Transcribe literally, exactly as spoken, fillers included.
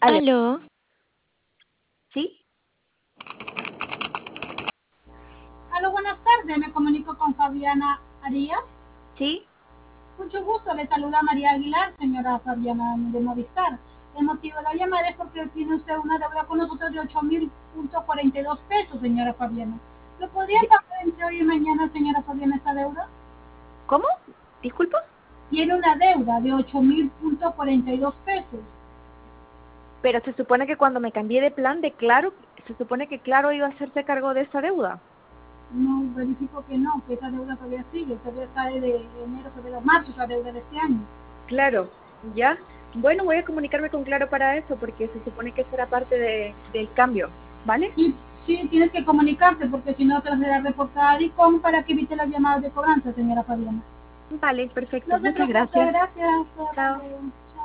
Aló. Aló. ¿Sí? Aló, buenas tardes. Me comunico con Fabiana Arias. ¿Sí? Mucho gusto. Le saluda María Aguilar, señora Fabiana de Movistar. El motivo de la llamada es porque tiene usted una deuda con nosotros de ocho mil cuarenta y dos pesos, señora Fabiana. ¿Lo podría De- pagar entre hoy y mañana, señora Fabiana, esta deuda? ¿Cómo? ¿Disculpa? Tiene una deuda de ocho mil cuarenta y dos pesos. Pero se supone que cuando me cambié de plan de Claro, se supone que Claro iba a hacerse cargo de esa deuda. No, verifico que no, que esa deuda todavía sigue. Todavía sale de enero, febrero, marzo, esa deuda de este año. Claro, ¿ya? Bueno, voy a comunicarme con Claro para eso, porque se supone que será parte de, del cambio, ¿vale? Sí, sí, tienes que comunicarte porque si no te vas a ser reportada a DICOM para que evite las llamadas de cobranza, señora Fabiana. Vale, perfecto. No se Muchas preocupe, gracias. gracias. Hasta Chao. luego.